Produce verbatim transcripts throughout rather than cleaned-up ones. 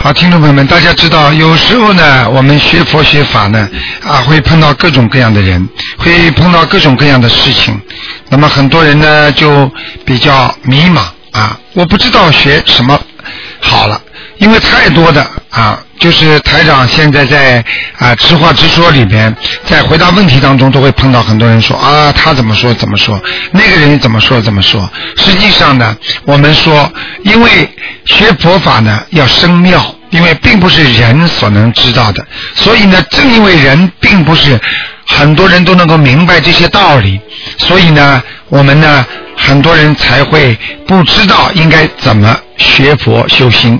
好，听众朋友们，大家知道，有时候呢，我们学佛学法呢，啊，会碰到各种各样的人，会碰到各种各样的事情。那么很多人呢，就比较迷茫啊，我不知道学什么好了，因为太多的啊，就是台长现在在啊直话直说里边，在回答问题当中，都会碰到很多人说啊，他怎么说怎么说，那个人怎么说怎么说。实际上呢，我们说，因为学佛法呢要生妙。因为并不是人所能知道的，所以呢，正因为人并不是很多人都能够明白这些道理，所以呢，我们呢，很多人才会不知道应该怎么学佛修心。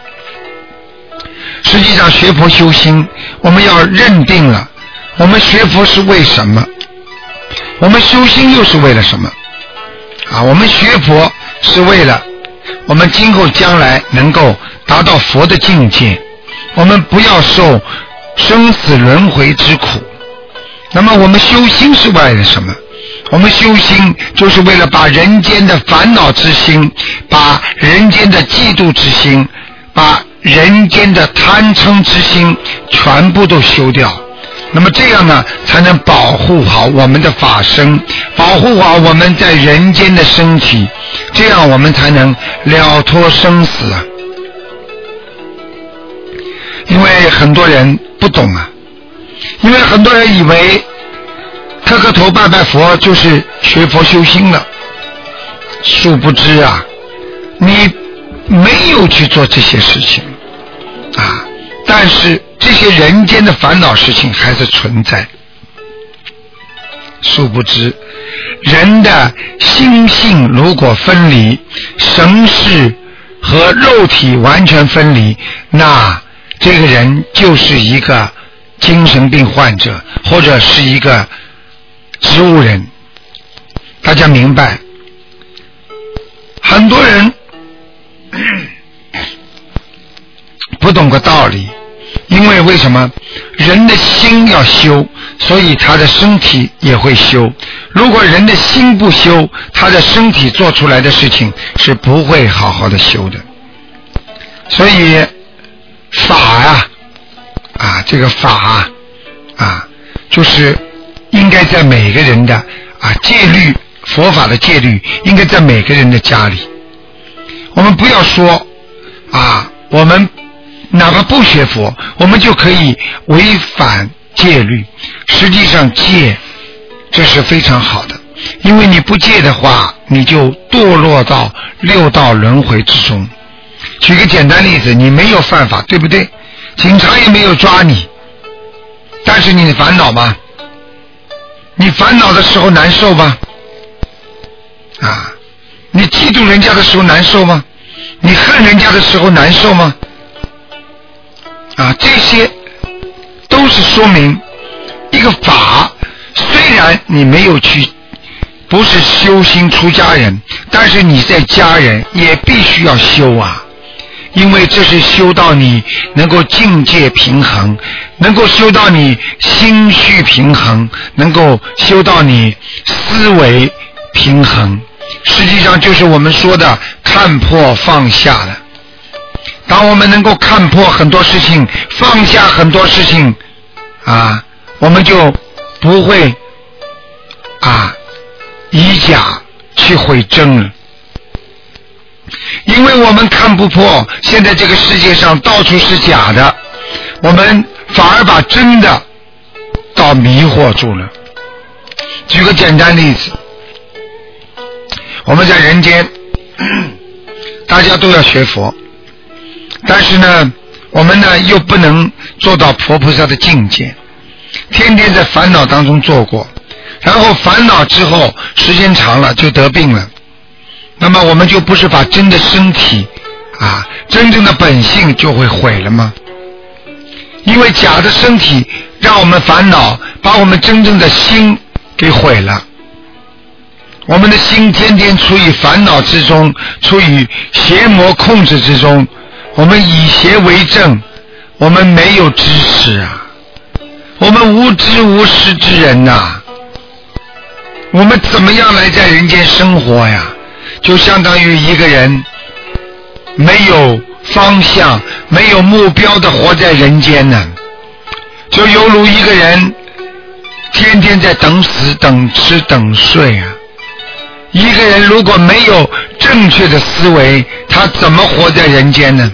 实际上，学佛修心，我们要认定了，我们学佛是为什么？我们修心又是为了什么？啊，我们学佛是为了我们今后将来能够达到佛的境界，我们不要受生死轮回之苦。那么我们修心是为了什么？我们修心就是为了把人间的烦恼之心，把人间的嫉妒之心，把人间的贪嗔之心全部都修掉。那么这样呢，才能保护好我们的法身，保护好我们在人间的身体，这样我们才能了脱生死啊。因为很多人不懂啊，因为很多人以为磕磕头拜拜佛就是学佛修心了，殊不知啊，你没有去做这些事情啊，但是这些人间的烦恼事情还是存在。殊不知人的心性如果分离，神识和肉体完全分离，那这个人就是一个精神病患者，或者是一个植物人。大家明白，很多人不懂个道理，因为为什么？人的心要修，所以他的身体也会修。如果人的心不修，他的身体做出来的事情是不会好好的修的。所以法啊啊这个法啊啊就是应该在每个人的啊戒律，佛法的戒律应该在每个人的家里。我们不要说啊我们哪怕不学佛，我们就可以违反戒律。实际上戒这是非常好的，因为你不戒的话，你就堕落到六道轮回之中。举个简单例子，你没有犯法，对不对？警察也没有抓你，但是你烦恼吗？你烦恼的时候难受吗？啊，你嫉妒人家的时候难受吗？你恨人家的时候难受吗？啊，这些都是说明一个法，虽然你没有去，不是修心出家人，但是你在家人也必须要修啊，因为这是修到你能够境界平衡，能够修到你心绪平衡，能够修到你思维平衡，实际上就是我们说的看破放下了。当我们能够看破很多事情，放下很多事情啊，我们就不会啊以假去毁真了。因为我们看不破现在这个世界上到处是假的，我们反而把真的倒迷惑住了。举个简单例子，我们在人间大家都要学佛，但是呢我们呢又不能做到佛菩萨的境界，天天在烦恼当中做过，然后烦恼之后时间长了就得病了，那么我们就不是把真的身体啊真正的本性就会毁了吗？因为假的身体让我们烦恼，把我们真正的心给毁了。我们的心天天处于烦恼之中，处于邪魔控制之中，我们以邪为正，我们没有知识啊，我们无知无识之人呐、啊，我们怎么样来在人间生活呀？就相当于一个人没有方向、没有目标的活在人间呢？就犹如一个人天天在等死、等吃、等睡啊。一个人如果没有正确的思维，他怎么活在人间呢？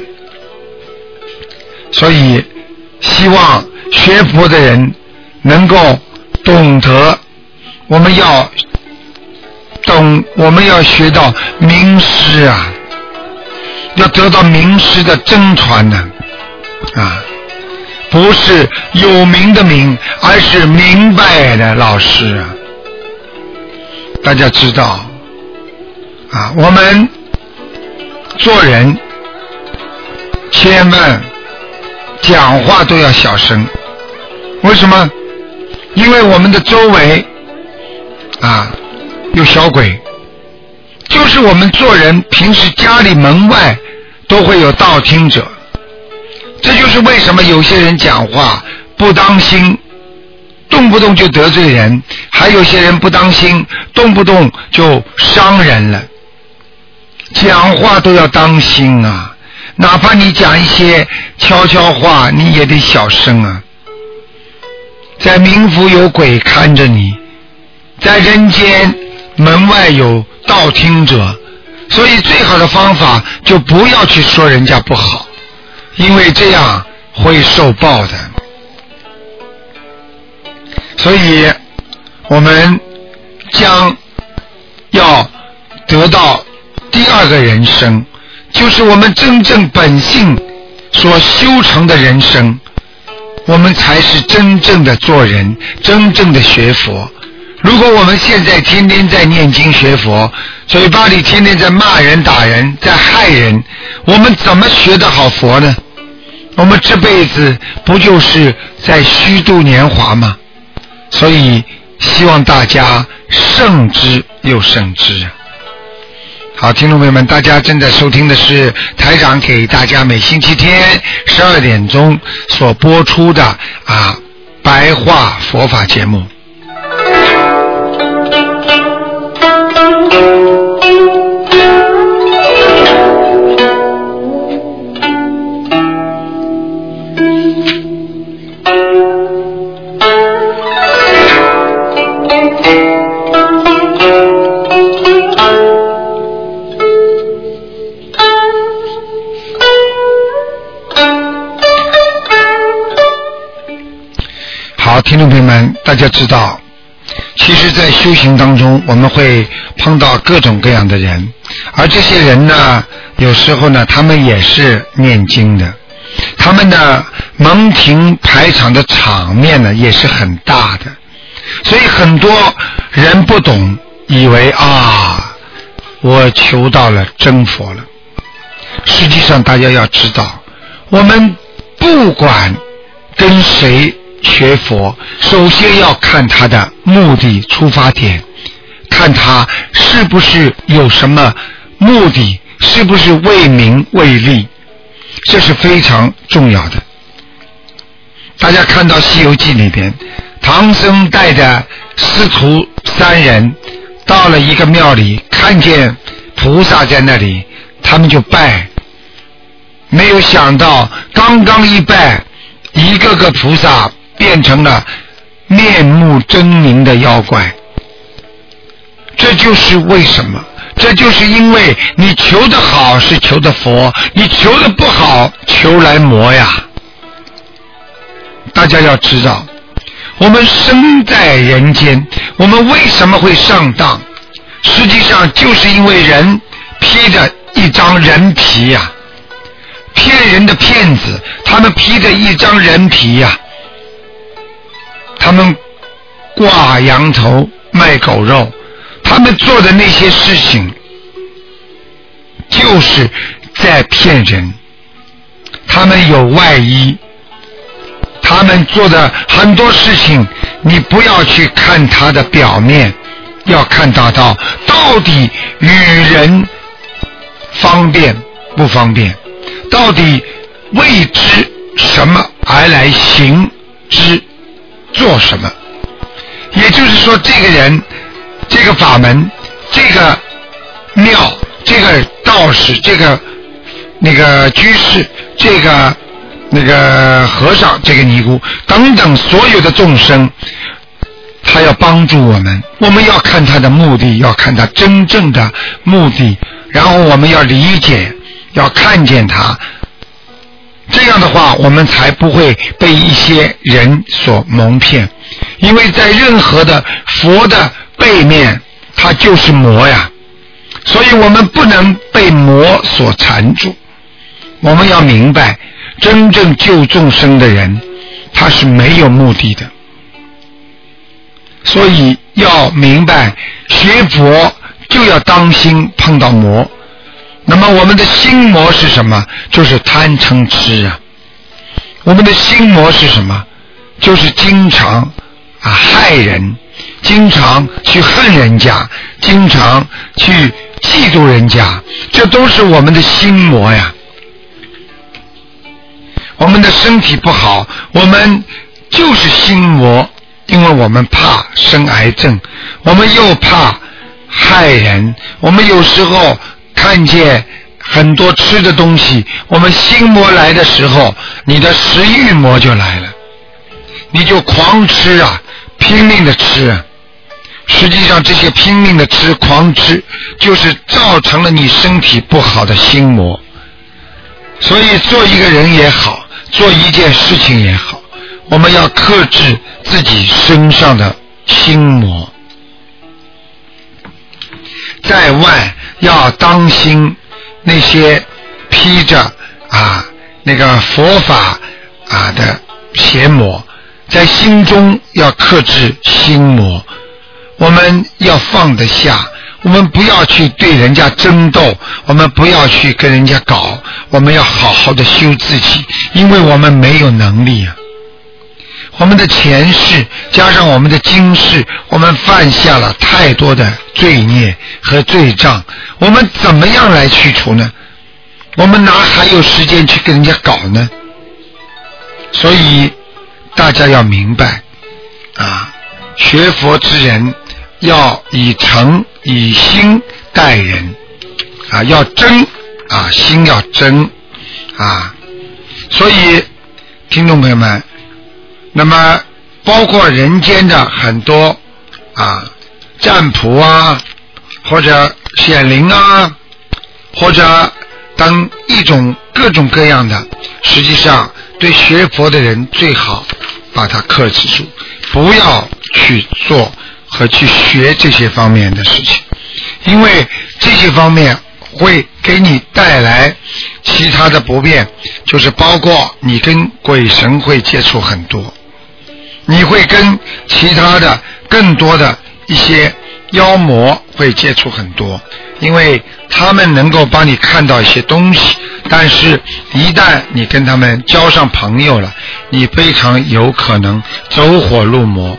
所以希望学佛的人能够懂得，我们要懂，我们要学到名师啊，要得到名师的真传呢啊，不是有名的名，而是明白的老师啊。大家知道啊，我们做人千万讲话都要小声。为什么？因为我们的周围啊有小鬼，就是我们做人平时家里门外都会有道听者。这就是为什么有些人讲话不当心，动不动就得罪人，还有些人不当心，动不动就伤人了。讲话都要当心啊，哪怕你讲一些悄悄话，你也得小声啊。在冥府有鬼看着你，在人间门外有道听者，所以最好的方法就不要去说人家不好，因为这样会受报的。所以我们将要得到第二个人生，就是我们真正本性所修成的人生，我们才是真正的做人，真正的学佛。如果我们现在天天在念经学佛，嘴巴里天天在骂人打人，在害人，我们怎么学得好佛呢？我们这辈子不就是在虚度年华吗？所以希望大家慎之又慎之。好，听众朋友们，大家正在收听的是台长给大家每星期天十二点钟所播出的啊白话佛法节目。好，听众朋友们，大家知道，其实在修行当中我们会碰到各种各样的人，而这些人呢，有时候呢他们也是念经的，他们的门庭排场的场面呢也是很大的，所以很多人不懂，以为啊我求到了真佛了。实际上大家要知道，我们不管跟谁学佛，首先要看他的目的出发点，看他是不是有什么目的，是不是为名为利，这是非常重要的。大家看到《西游记》里边，唐僧带着师徒三人到了一个庙里，看见菩萨在那里，他们就拜，没有想到刚刚一拜，一个个菩萨变成了面目狰狞的妖怪。这就是为什么，这就是因为你求得好是求的佛，你求的不好求来魔呀。大家要知道，我们生在人间，我们为什么会上当？实际上就是因为人披着一张人皮呀、啊，骗人的骗子，他们披着一张人皮呀、啊，他们挂羊头卖狗肉，他们做的那些事情就是在骗人，他们有外衣，他们做的很多事情你不要去看他的表面，要看到到到底与人方便不方便，到底为之什么而来行之做什么。也就是说，这个人这个法门这个庙这个道士这个那个居士，这个那个和尚，这个尼姑等等所有的众生，他要帮助我们，我们要看他的目的，要看他真正的目的，然后我们要理解，要看见他，这样的话我们才不会被一些人所蒙骗。因为在任何的佛的背面，它就是魔呀，所以我们不能被魔所缠住。我们要明白，真正救众生的人，他是没有目的的。所以要明白，学佛就要当心碰到魔。那么我们的心魔是什么？就是贪嗔痴啊。我们的心魔是什么？就是经常啊害人，经常去恨人家，经常去嫉妒人家，这都是我们的心魔呀。我们的身体不好，我们就是心魔，因为我们怕生癌症，我们又怕害人，我们有时候看见很多吃的东西，我们心魔来的时候，你的食欲魔就来了，你就狂吃啊，拼命的吃啊。实际上这些拼命的吃狂吃，就是造成了你身体不好的心魔。所以做一个人也好，做一件事情也好，我们要克制自己身上的心魔。在外要当心那些披着啊那个佛法啊的邪魔，在心中要克制心魔。我们要放得下，我们不要去对人家争斗，我们不要去跟人家搞，我们要好好的修自己，因为我们没有能力啊。我们的前世加上我们的今世，我们犯下了太多的罪孽和罪障，我们怎么样来去除呢？我们哪还有时间去跟人家搞呢？所以大家要明白啊，学佛之人要以诚以心待人啊，要真啊，心要真啊。所以听众朋友们，那么包括人间的很多啊占卜啊，或者显灵啊，或者等一种各种各样的，实际上对学佛的人最好把它克制住，不要去做和去学这些方面的事情，因为这些方面会给你带来其他的不便，就是包括你跟鬼神会接触很多，你会跟其他的更多的一些妖魔会接触很多，因为他们能够帮你看到一些东西，但是一旦你跟他们交上朋友了，你非常有可能走火入魔。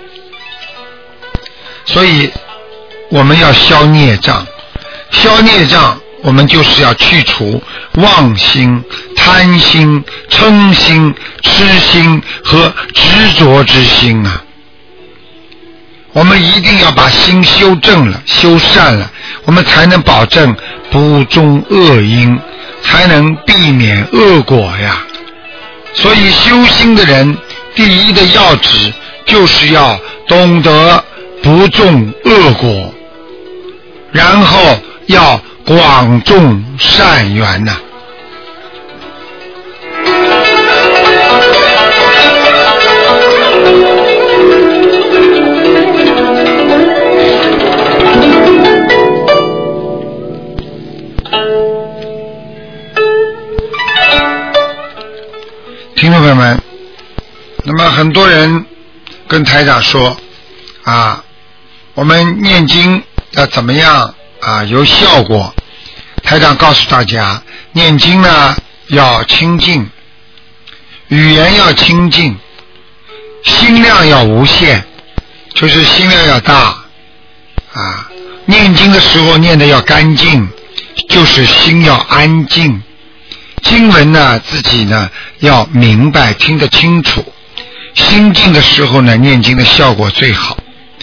所以我们要消孽障，消孽障我们就是要去除妄心、贪心、嗔心、痴心和执着之心啊。我们一定要把心修正了，修善了，我们才能保证不种恶因，才能避免恶果呀。所以修心的人，第一的要旨就是要懂得不种恶果，然后要广种善缘呐、啊。听众朋友们，那么很多人跟台长说啊，我们念经要怎么样啊有效果？台长告诉大家，念经呢要清净，语言要清净，心量要无限，就是心量要大啊。念经的时候念得要干净，就是心要安静。经文呢自己呢要明白听得清楚，心静的时候呢念经的效果最好。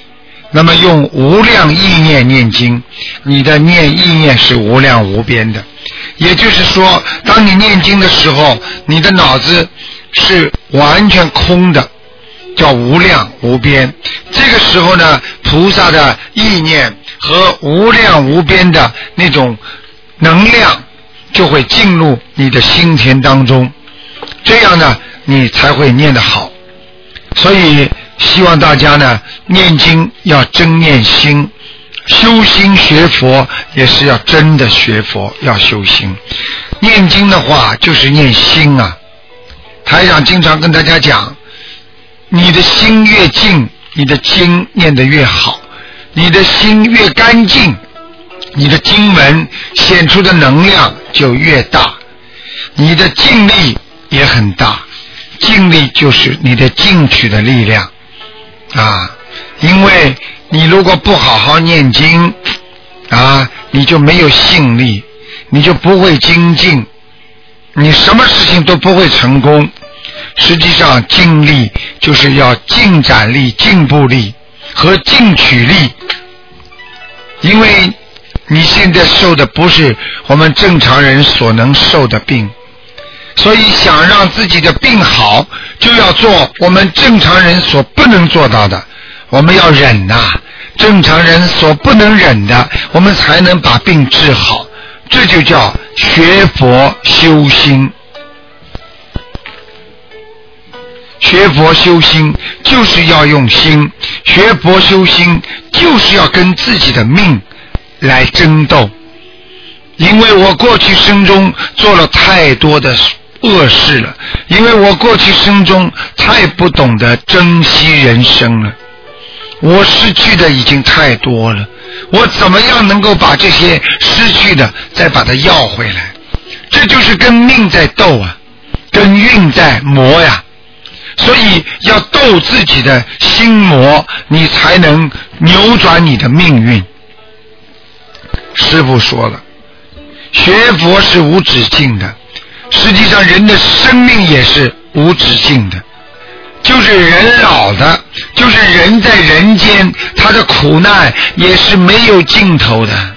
那么用无量意念念经，你的念意念是无量无边的。也就是说，当你念经的时候，你的脑子是完全空的，叫无量无边。这个时候呢，菩萨的意念和无量无边的那种能量就会进入你的心田当中，这样呢你才会念得好。所以希望大家呢念经要真念心，修心学佛也是要真的学佛，要修心。念经的话就是念心啊。台长经常跟大家讲，你的心越静，你的经念得越好，你的心越干净，你的经文显出的能量就越大，你的净力也很大。净力就是你的进取的力量啊，因为你如果不好好念经啊，你就没有信力，你就不会精进，你什么事情都不会成功。实际上净力就是要进展力、进步力和进取力，因为你现在受的不是我们正常人所能受的病，所以想让自己的病好，就要做我们正常人所不能做到的，我们要忍呐、啊，正常人所不能忍的，我们才能把病治好。这就叫学佛修心。学佛修心就是要用心，学佛修心就是要跟自己的命来争斗。因为我过去生中做了太多的恶事了，因为我过去生中太不懂得珍惜人生了，我失去的已经太多了，我怎么样能够把这些失去的再把它要回来？这就是跟命在斗啊，跟运在磨呀。所以要斗自己的心魔，你才能扭转你的命运。师父说了，学佛是无止境的，实际上人的生命也是无止境的，就是人老的，就是人在人间，他的苦难也是没有尽头的。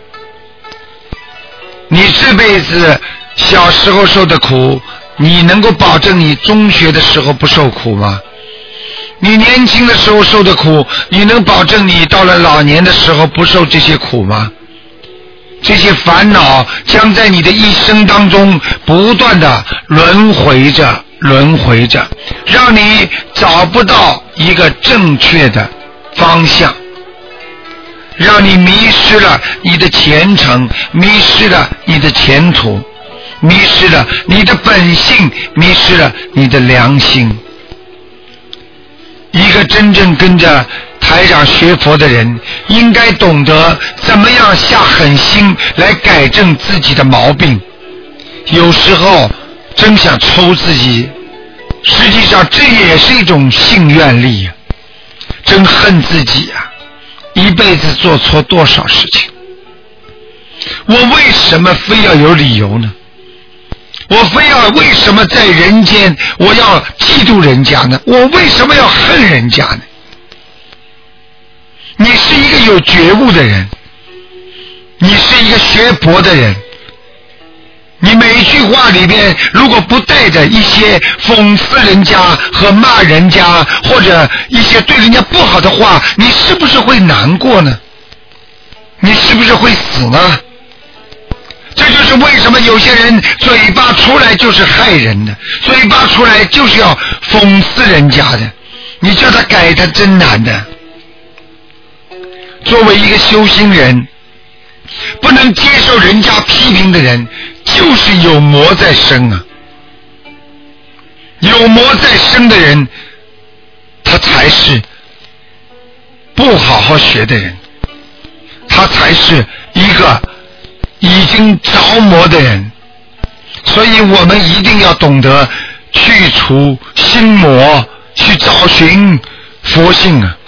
你这辈子小时候受的苦，你能够保证你中学的时候不受苦吗？你年轻的时候受的苦，你能保证你到了老年的时候不受这些苦吗？这些烦恼将在你的一生当中不断的轮回着轮回着，让你找不到一个正确的方向，让你迷失了你的前程，迷失了你的前途，迷失了你的本性，迷失了你的良心。一个真正跟着台长学佛的人，应该懂得怎么样下狠心来改正自己的毛病。有时候真想抽自己，实际上这也是一种性愿力啊！真恨自己啊，一辈子做错多少事情，我为什么非要有理由呢？我非要为什么在人间我要嫉妒人家呢？我为什么要恨人家呢？你是一个有觉悟的人，你是一个学佛的人，你每一句话里边如果不带着一些讽刺人家和骂人家，或者一些对人家不好的话，你是不是会难过呢？你是不是会死呢？这就是为什么有些人嘴巴出来就是害人的，嘴巴出来就是要讽刺人家的，你叫他改他真难的。作为一个修心人，不能接受人家批评的人，就是有魔在身啊。有魔在身的人，他才是不好好学的人，他才是一个已经着魔的人。所以我们一定要懂得去除心魔，去找寻佛性啊。